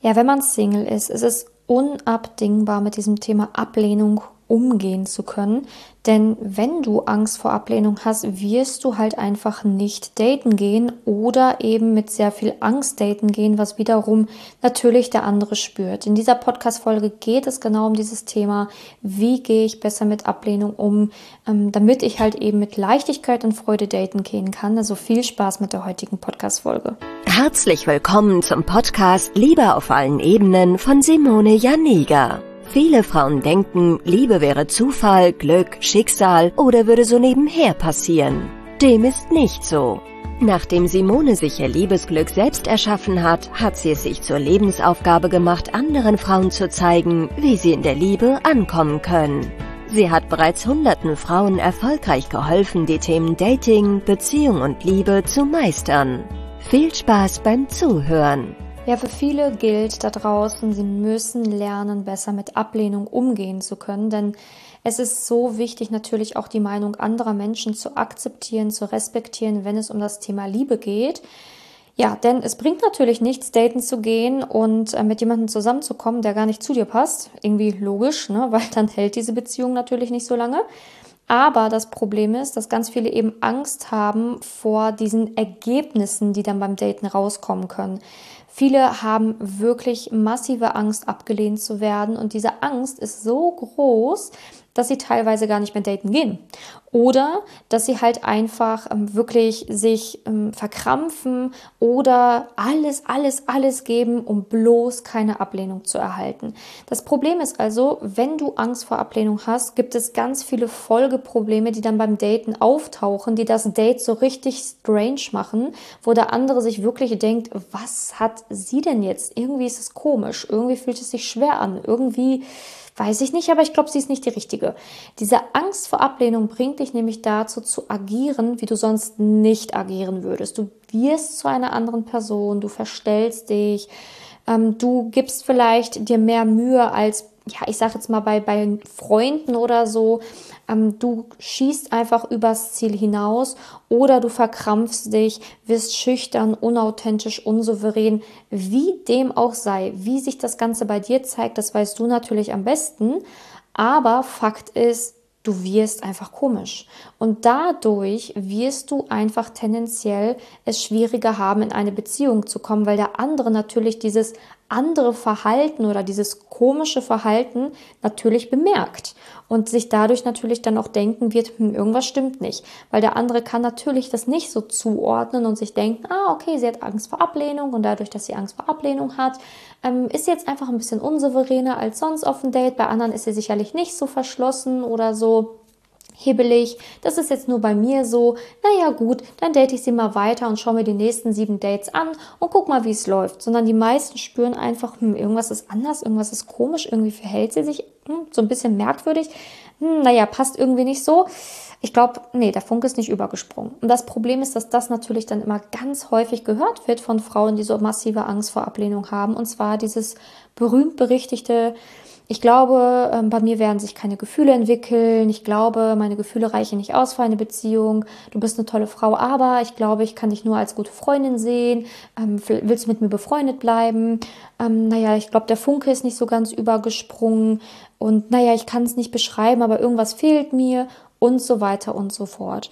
Ja, wenn man Single ist, ist es unabdingbar, mit diesem Thema Ablehnung umgehen zu können. Denn wenn du Angst vor Ablehnung hast, wirst du halt einfach nicht daten gehen oder eben mit sehr viel Angst daten gehen, was wiederum natürlich der andere spürt. In dieser Podcast-Folge geht es genau um dieses Thema, wie gehe ich besser mit Ablehnung um, damit ich halt eben mit Leichtigkeit und Freude daten gehen kann. Also viel Spaß mit der heutigen Podcast-Folge. Herzlich willkommen zum Podcast Liebe auf allen Ebenen von Simone Janiga. Viele Frauen denken, Liebe wäre Zufall, Glück, Schicksal oder würde so nebenher passieren. Dem ist nicht so. Nachdem Simone sich ihr Liebesglück selbst erschaffen hat, hat sie es sich zur Lebensaufgabe gemacht, anderen Frauen zu zeigen, wie sie in der Liebe ankommen können. Sie hat bereits hunderten Frauen erfolgreich geholfen, die Themen Dating, Beziehung und Liebe zu meistern. Viel Spaß beim Zuhören! Ja, für viele gilt da draußen, sie müssen lernen, besser mit Ablehnung umgehen zu können, denn es ist so wichtig, natürlich auch die Meinung anderer Menschen zu akzeptieren, zu respektieren, wenn es um das Thema Liebe geht. Ja, denn es bringt natürlich nichts, daten zu gehen und mit jemandem zusammenzukommen, der gar nicht zu dir passt. Irgendwie logisch, ne? Weil dann hält diese Beziehung natürlich nicht so lange. Aber das Problem ist, dass ganz viele eben Angst haben vor diesen Ergebnissen, die dann beim Daten rauskommen können. Viele haben wirklich massive Angst, abgelehnt zu werden. Und diese Angst ist so groß, dass sie teilweise gar nicht mehr daten gehen. Oder dass sie halt einfach wirklich sich verkrampfen oder alles geben, um bloß keine Ablehnung zu erhalten. Das Problem ist also, wenn du Angst vor Ablehnung hast, gibt es ganz viele Folgeprobleme, die dann beim Daten auftauchen, die das Date so richtig strange machen, wo der andere sich wirklich denkt, was hat sie denn jetzt? Irgendwie ist es komisch, irgendwie fühlt es sich schwer an, irgendwie weiß ich nicht, aber ich glaube, sie ist nicht die Richtige. Diese Angst vor Ablehnung bringt dich nämlich dazu zu agieren, wie du sonst nicht agieren würdest. Du wirst zu einer anderen Person, du verstellst dich, du gibst vielleicht dir mehr Mühe als, ja, ich sage jetzt mal bei Freunden oder so. Du schießt einfach übers Ziel hinaus oder du verkrampfst dich, wirst schüchtern, unauthentisch, unsouverän, wie dem auch sei. Wie sich das Ganze bei dir zeigt, das weißt du natürlich am besten. Aber Fakt ist, du wirst einfach komisch. Und dadurch wirst du einfach tendenziell es schwieriger haben, in eine Beziehung zu kommen, weil der andere natürlich dieses andere Verhalten oder dieses komische Verhalten natürlich bemerkt und sich dadurch natürlich dann auch denken wird, irgendwas stimmt nicht. Weil der andere kann natürlich das nicht so zuordnen und sich denken, okay, sie hat Angst vor Ablehnung und dadurch, dass sie Angst vor Ablehnung hat, ist sie jetzt einfach ein bisschen unsouveräner als sonst auf dem Date. Bei anderen ist sie sicherlich nicht so verschlossen oder so hibbelig. Das ist jetzt nur bei mir so. Naja gut, dann date ich sie mal weiter und schaue mir die nächsten 7 Dates an und guck mal, wie es läuft. Sondern die meisten spüren einfach, irgendwas ist anders, irgendwas ist komisch, irgendwie verhält sie sich so ein bisschen merkwürdig. Naja, passt irgendwie nicht so. Ich glaube, nee, der Funke ist nicht übergesprungen. Und das Problem ist, dass das natürlich dann immer ganz häufig gehört wird von Frauen, die so massive Angst vor Ablehnung haben. Und zwar dieses berühmt-berichtigte: Ich glaube, bei mir werden sich keine Gefühle entwickeln. Ich glaube, meine Gefühle reichen nicht aus für eine Beziehung. Du bist eine tolle Frau, aber ich glaube, ich kann dich nur als gute Freundin sehen. Willst du mit mir befreundet bleiben? Naja, ich glaube, der Funke ist nicht so ganz übergesprungen. Und naja, ich kann es nicht beschreiben, aber irgendwas fehlt mir und so weiter und so fort.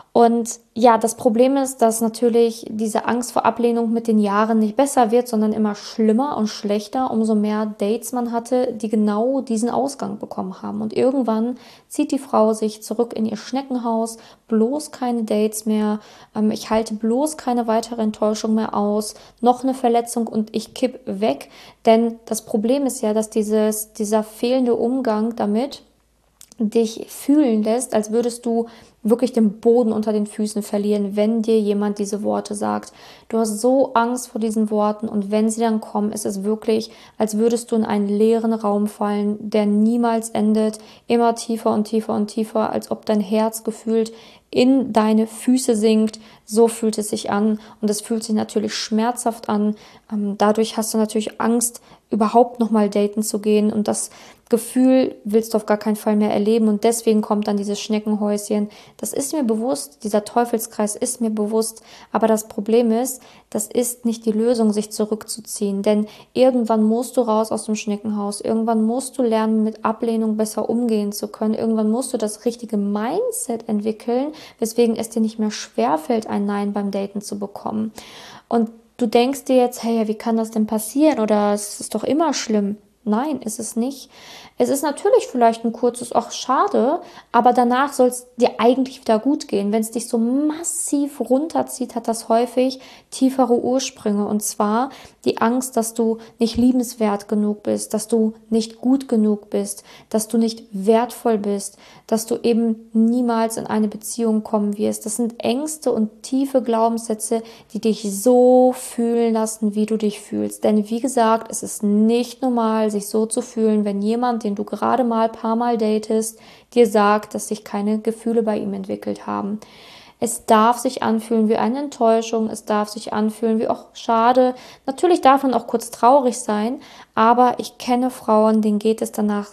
Und ja, das Problem ist, dass natürlich diese Angst vor Ablehnung mit den Jahren nicht besser wird, sondern immer schlimmer und schlechter, umso mehr Dates man hatte, die genau diesen Ausgang bekommen haben. Und irgendwann zieht die Frau sich zurück in ihr Schneckenhaus, bloß keine Dates mehr, ich halte bloß keine weitere Enttäuschung mehr aus, noch eine Verletzung und ich kipp weg. Denn das Problem ist ja, dass dieser fehlende Umgang damit dich fühlen lässt, als würdest du wirklich den Boden unter den Füßen verlieren, wenn dir jemand diese Worte sagt. Du hast so Angst vor diesen Worten und wenn sie dann kommen, ist es wirklich, als würdest du in einen leeren Raum fallen, der niemals endet, immer tiefer und tiefer und tiefer, als ob dein Herz gefühlt in deine Füße sinkt. So fühlt es sich an und es fühlt sich natürlich schmerzhaft an. Dadurch hast du natürlich Angst, überhaupt nochmal daten zu gehen und das Gefühl willst du auf gar keinen Fall mehr erleben und deswegen kommt dann dieses Schneckenhäuschen, Das ist mir bewusst, dieser Teufelskreis ist mir bewusst, aber das Problem ist, das ist nicht die Lösung, sich zurückzuziehen, denn irgendwann musst du raus aus dem Schneckenhaus, irgendwann musst du lernen, mit Ablehnung besser umgehen zu können, irgendwann musst du das richtige Mindset entwickeln, weswegen es dir nicht mehr schwerfällt, ein Nein beim Daten zu bekommen. Und du denkst dir jetzt, hey, ja, wie kann das denn passieren? Oder es ist doch immer schlimm. Nein, ist es nicht. Es ist natürlich vielleicht ein kurzes, ach schade, aber danach soll es dir eigentlich wieder gut gehen. Wenn es dich so massiv runterzieht, hat das häufig tiefere Ursprünge. Und zwar die Angst, dass du nicht liebenswert genug bist, dass du nicht gut genug bist, dass du nicht wertvoll bist, dass du eben niemals in eine Beziehung kommen wirst. Das sind Ängste und tiefe Glaubenssätze, die dich so fühlen lassen, wie du dich fühlst. Denn wie gesagt, es ist nicht normal, sich so zu fühlen, wenn jemand, den du gerade mal ein paar Mal datest, dir sagt, dass sich keine Gefühle bei ihm entwickelt haben. Es darf sich anfühlen wie eine Enttäuschung, es darf sich anfühlen wie, auch schade. Natürlich darf man auch kurz traurig sein, aber ich kenne Frauen, denen geht es danach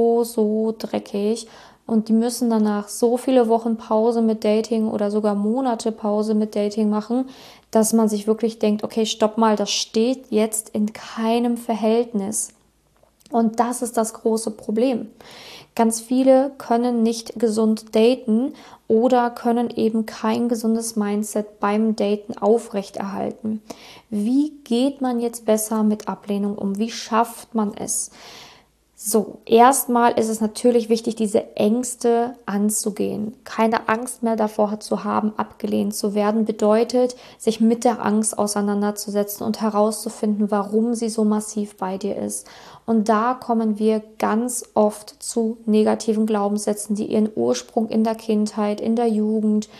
so dreckig und die müssen danach so viele Wochen Pause mit Dating oder sogar Monate Pause mit Dating machen, dass man sich wirklich denkt, okay, stopp mal, das steht jetzt in keinem Verhältnis. Und das ist das große Problem. Ganz viele können nicht gesund daten oder können eben kein gesundes Mindset beim Daten aufrechterhalten. Wie geht man jetzt besser mit Ablehnung um? Wie schafft man es? So, erstmal ist es natürlich wichtig, diese Ängste anzugehen. Keine Angst mehr davor zu haben, abgelehnt zu werden, bedeutet, sich mit der Angst auseinanderzusetzen und herauszufinden, warum sie so massiv bei dir ist. Und da kommen wir ganz oft zu negativen Glaubenssätzen, die ihren Ursprung in der Kindheit, in der Jugend,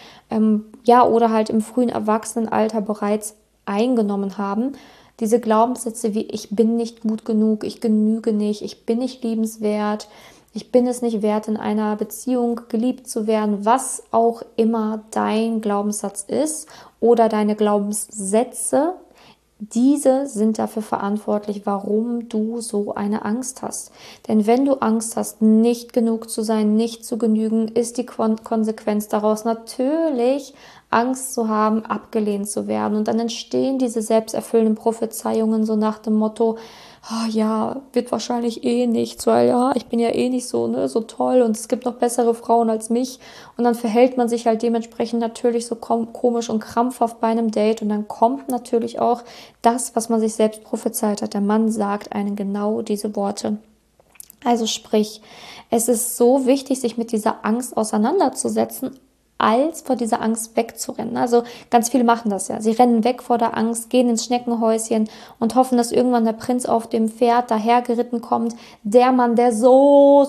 oder halt im frühen Erwachsenenalter bereits eingenommen haben. Diese Glaubenssätze wie ich bin nicht gut genug, ich genüge nicht, ich bin nicht liebenswert, ich bin es nicht wert, in einer Beziehung geliebt zu werden, was auch immer dein Glaubenssatz ist oder deine Glaubenssätze, diese sind dafür verantwortlich, warum du so eine Angst hast. Denn wenn du Angst hast, nicht genug zu sein, nicht zu genügen, ist die Konsequenz daraus natürlich Angst zu haben, abgelehnt zu werden. Und dann entstehen diese selbsterfüllenden Prophezeiungen so nach dem Motto, oh ja, wird wahrscheinlich eh nichts, weil ja, ich bin ja eh nicht so, ne, so toll und es gibt noch bessere Frauen als mich. Und dann verhält man sich halt dementsprechend natürlich so komisch und krampfhaft bei einem Date und dann kommt natürlich auch das, was man sich selbst prophezeit hat. Der Mann sagt einen genau diese Worte. Also sprich, es ist so wichtig, sich mit dieser Angst auseinanderzusetzen, als vor dieser Angst wegzurennen. Also ganz viele machen das ja. Sie rennen weg vor der Angst, gehen ins Schneckenhäuschen und hoffen, dass irgendwann der Prinz auf dem Pferd dahergeritten kommt. Der Mann, der so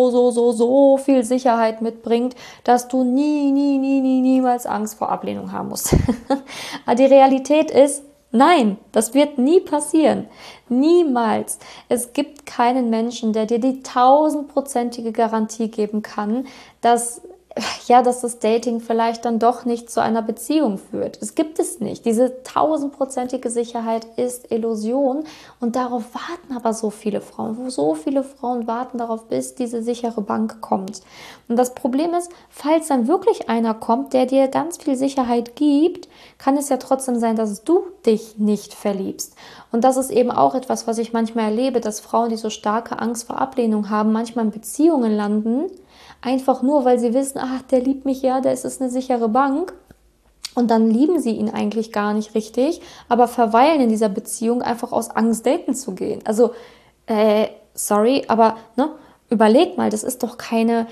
viel Sicherheit mitbringt, dass du niemals Angst vor Ablehnung haben musst. Aber die Realität ist, nein, das wird nie passieren. Niemals. Es gibt keinen Menschen, der dir die 1000-prozentige Garantie geben kann, dass das Dating vielleicht dann doch nicht zu einer Beziehung führt. Es gibt es nicht. Diese 1000-prozentige Sicherheit ist Illusion und darauf warten aber so viele Frauen. So viele Frauen warten darauf, bis diese sichere Bank kommt. Und das Problem ist, falls dann wirklich einer kommt, der dir ganz viel Sicherheit gibt, kann es ja trotzdem sein, dass du dich nicht verliebst. Und das ist eben auch etwas, was ich manchmal erlebe, dass Frauen, die so starke Angst vor Ablehnung haben, manchmal in Beziehungen landen, einfach nur, weil sie wissen, ach, der liebt mich ja, das ist eine sichere Bank. Und dann lieben sie ihn eigentlich gar nicht richtig, aber verweilen in dieser Beziehung einfach aus Angst, daten zu gehen. Also, sorry, aber überleg mal, das ist doch keine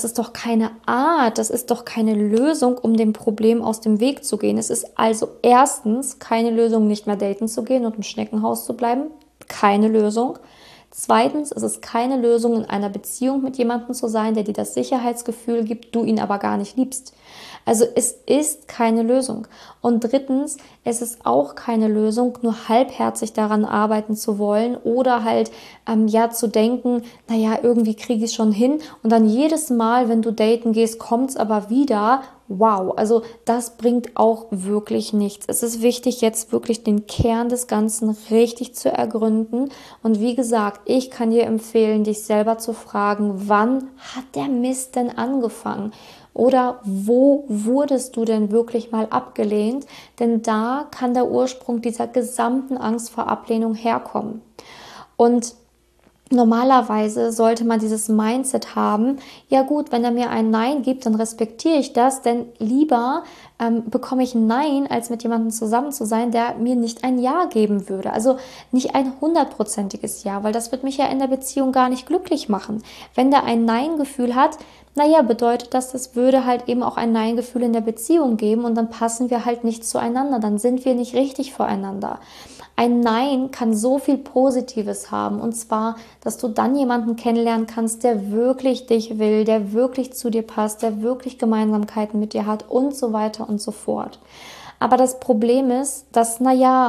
Art, das ist doch keine Lösung, um dem Problem aus dem Weg zu gehen. Es ist also erstens keine Lösung, nicht mehr daten zu gehen und im Schneckenhaus zu bleiben. Keine Lösung. Zweitens ist es keine Lösung, in einer Beziehung mit jemandem zu sein, der dir das Sicherheitsgefühl gibt, du ihn aber gar nicht liebst. Also es ist keine Lösung. Und drittens, es ist auch keine Lösung, nur halbherzig daran arbeiten zu wollen oder halt zu denken, naja, irgendwie kriege ich es schon hin. Und dann jedes Mal, wenn du daten gehst, kommt es aber wieder. Wow, also das bringt auch wirklich nichts. Es ist wichtig, jetzt wirklich den Kern des Ganzen richtig zu ergründen. Und wie gesagt, ich kann dir empfehlen, dich selber zu fragen, wann hat der Mist denn angefangen? Oder wo wurdest du denn wirklich mal abgelehnt? Denn da kann der Ursprung dieser gesamten Angst vor Ablehnung herkommen. Und normalerweise sollte man dieses Mindset haben, ja gut, wenn er mir ein Nein gibt, dann respektiere ich das, denn lieber bekomme ich ein Nein, als mit jemandem zusammen zu sein, der mir nicht ein Ja geben würde. Also nicht ein 100%iges Ja, weil das wird mich ja in der Beziehung gar nicht glücklich machen. Wenn der ein Nein-Gefühl hat, naja, bedeutet das, das würde halt eben auch ein Nein-Gefühl in der Beziehung geben und dann passen wir halt nicht zueinander, dann sind wir nicht richtig füreinander. Ein Nein kann so viel Positives haben, und zwar, dass du dann jemanden kennenlernen kannst, der wirklich dich will, der wirklich zu dir passt, der wirklich Gemeinsamkeiten mit dir hat und so weiter und so fort. Aber das Problem ist, dass,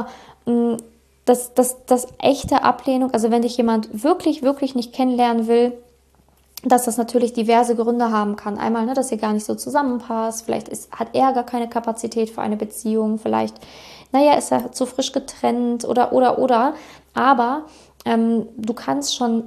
das echte Ablehnung, also wenn dich jemand wirklich, wirklich nicht kennenlernen will, dass das natürlich diverse Gründe haben kann. Einmal, dass ihr gar nicht so zusammenpasst, vielleicht hat er gar keine Kapazität für eine Beziehung, vielleicht, ist er zu frisch getrennt oder. Aber du kannst schon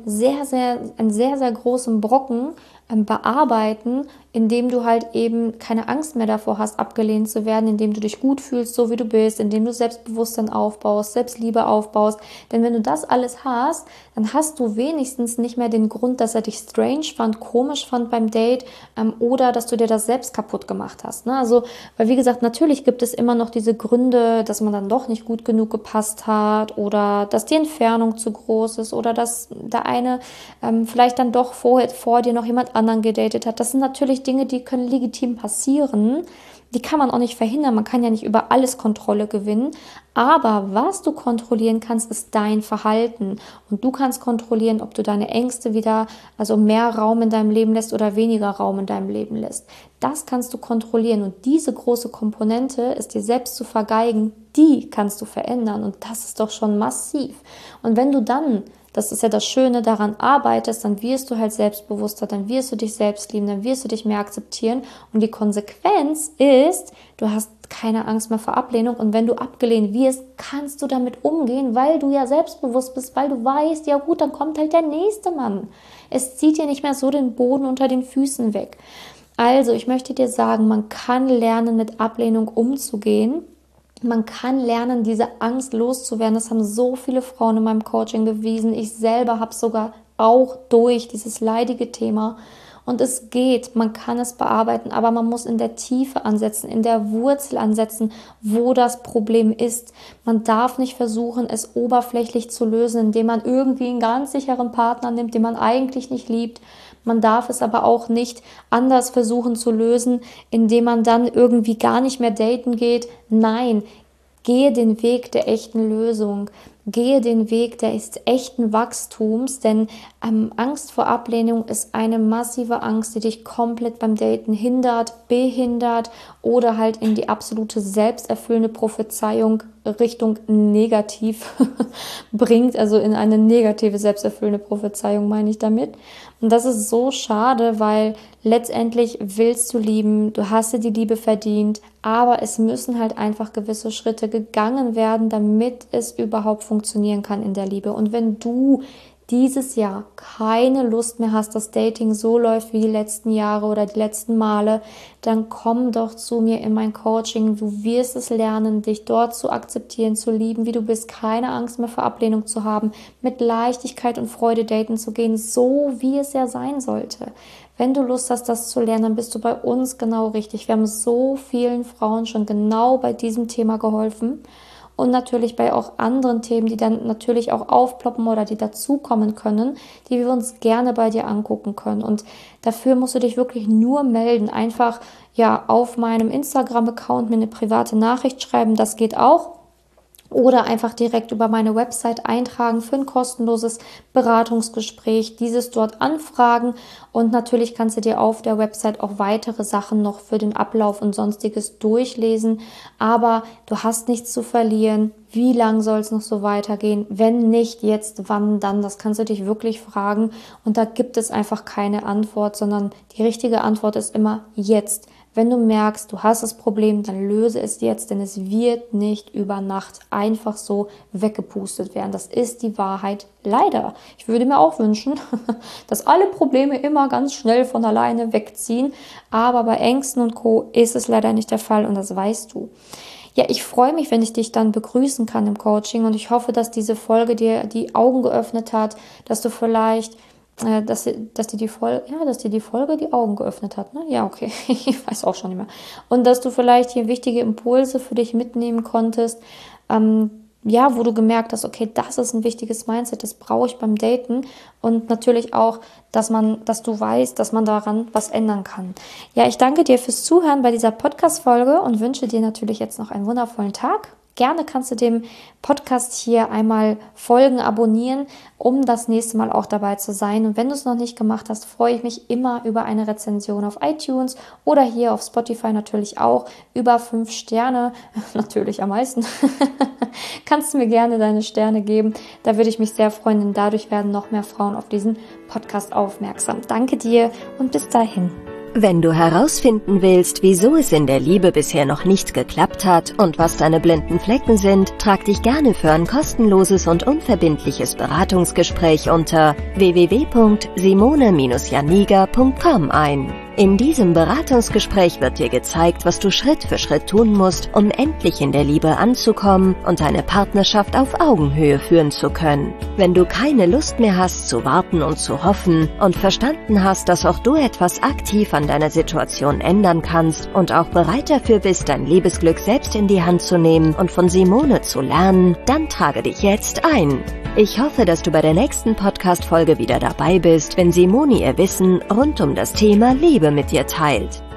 einen sehr, sehr großen Brocken bearbeiten, indem du halt eben keine Angst mehr davor hast, abgelehnt zu werden, indem du dich gut fühlst, so wie du bist, indem du Selbstbewusstsein aufbaust, Selbstliebe aufbaust. Denn wenn du das alles hast, dann hast du wenigstens nicht mehr den Grund, dass er dich strange fand, komisch fand beim Date oder dass du dir das selbst kaputt gemacht hast. Ne? Also, weil wie gesagt, natürlich gibt es immer noch diese Gründe, dass man dann doch nicht gut genug gepasst hat oder dass die Entfernung zu groß ist oder dass der eine vielleicht dann doch vor dir noch jemand anderen gedatet hat. Das sind natürlich Dinge, die können legitim passieren. Die kann man auch nicht verhindern. Man kann ja nicht über alles Kontrolle gewinnen. Aber was du kontrollieren kannst, ist dein Verhalten. Und du kannst kontrollieren, ob du deine Ängste wieder, also mehr Raum in deinem Leben lässt oder weniger Raum in deinem Leben lässt. Das kannst du kontrollieren. Und diese große Komponente ist dir selbst zu vergeigen, die kannst du verändern. Und das ist doch schon massiv. Und wenn du dann, das ist ja das Schöne, daran arbeitest, dann wirst du halt selbstbewusster, dann wirst du dich selbst lieben, dann wirst du dich mehr akzeptieren. Und die Konsequenz ist, du hast keine Angst mehr vor Ablehnung. Und wenn du abgelehnt wirst, kannst du damit umgehen, weil du ja selbstbewusst bist, weil du weißt, ja gut, dann kommt halt der nächste Mann. Es zieht dir nicht mehr so den Boden unter den Füßen weg. Also, ich möchte dir sagen, man kann lernen, mit Ablehnung umzugehen. Man kann lernen, diese Angst loszuwerden. Das haben so viele Frauen in meinem Coaching bewiesen. Ich selber habe sogar auch durch dieses leidige Thema. Und es geht, man kann es bearbeiten, aber man muss in der Tiefe ansetzen, in der Wurzel ansetzen, wo das Problem ist. Man darf nicht versuchen, es oberflächlich zu lösen, indem man irgendwie einen ganz sicheren Partner nimmt, den man eigentlich nicht liebt. Man darf es aber auch nicht anders versuchen zu lösen, indem man dann irgendwie gar nicht mehr daten geht. Nein, gehe den Weg der echten Lösung. Gehe den Weg des echten Wachstums, denn Angst vor Ablehnung ist eine massive Angst, die dich komplett beim Daten hindert, behindert oder halt in die absolute selbsterfüllende Prophezeiung Richtung negativ bringt, also in eine negative selbsterfüllende Prophezeiung meine ich damit. Und das ist so schade, weil letztendlich willst du lieben, du hast dir die Liebe verdient, aber es müssen halt einfach gewisse Schritte gegangen werden, damit es überhaupt funktionieren kann in der Liebe. Und wenn du dieses Jahr keine Lust mehr hast, dass Dating so läuft wie die letzten Jahre oder die letzten Male, dann komm doch zu mir in mein Coaching. Du wirst es lernen, dich dort zu akzeptieren, zu lieben, wie du bist, keine Angst mehr vor Ablehnung zu haben, mit Leichtigkeit und Freude daten zu gehen, so wie es ja sein sollte. Wenn du Lust hast, das zu lernen, dann bist du bei uns genau richtig. Wir haben so vielen Frauen schon genau bei diesem Thema geholfen. Und natürlich bei auch anderen Themen, die dann natürlich auch aufploppen oder die dazukommen können, die wir uns gerne bei dir angucken können. Und dafür musst du dich wirklich nur melden. Einfach auf meinem Instagram-Account mir eine private Nachricht schreiben, das geht auch. Oder einfach direkt über meine Website eintragen für ein kostenloses Beratungsgespräch, dieses dort anfragen und natürlich kannst du dir auf der Website auch weitere Sachen noch für den Ablauf und sonstiges durchlesen, aber du hast nichts zu verlieren. Wie lang soll es noch so weitergehen? Wenn nicht jetzt, wann dann? Das kannst du dich wirklich fragen und da gibt es einfach keine Antwort, sondern die richtige Antwort ist immer jetzt. Wenn du merkst, du hast das Problem, dann löse es jetzt, denn es wird nicht über Nacht einfach so weggepustet werden. Das ist die Wahrheit, leider. Ich würde mir auch wünschen, dass alle Probleme immer ganz schnell von alleine wegziehen, aber bei Ängsten und Co. ist es leider nicht der Fall und das weißt du. Ja, ich freue mich, wenn ich dich dann begrüßen kann im Coaching und ich hoffe, dass diese Folge dir die Augen geöffnet hat, dass du vielleicht, dass dir die Folge die Augen geöffnet hat, ne? Ja, okay, ich weiß auch schon nicht mehr. Und dass du vielleicht hier wichtige Impulse für dich mitnehmen konntest, wo du gemerkt hast, okay, das ist ein wichtiges Mindset, das brauche ich beim Daten und natürlich auch, dass du weißt, dass man daran was ändern kann. Ja, ich danke dir fürs Zuhören bei dieser Podcast-Folge und wünsche dir natürlich jetzt noch einen wundervollen Tag. Gerne kannst du dem Podcast hier einmal folgen, abonnieren, um das nächste Mal auch dabei zu sein. Und wenn du es noch nicht gemacht hast, freue ich mich immer über eine Rezension auf iTunes oder hier auf Spotify natürlich auch. Über 5 Sterne, natürlich am meisten, kannst du mir gerne deine Sterne geben. Da würde ich mich sehr freuen, denn dadurch werden noch mehr Frauen auf diesen Podcast aufmerksam. Danke dir und bis dahin. Wenn du herausfinden willst, wieso es in der Liebe bisher noch nicht geklappt hat und was deine blinden Flecken sind, trag dich gerne für ein kostenloses und unverbindliches Beratungsgespräch unter www.simone-janiga.com ein. In diesem Beratungsgespräch wird dir gezeigt, was du Schritt für Schritt tun musst, um endlich in der Liebe anzukommen und deine Partnerschaft auf Augenhöhe führen zu können. Wenn du keine Lust mehr hast zu warten und zu hoffen und verstanden hast, dass auch du etwas aktiv an deiner Situation ändern kannst und auch bereit dafür bist, dein Liebesglück selbst in die Hand zu nehmen und von Simone zu lernen, dann trage dich jetzt ein. Ich hoffe, dass du bei der nächsten Podcast-Folge wieder dabei bist, wenn Simone ihr Wissen rund um das Thema Liebe mit dir teilt.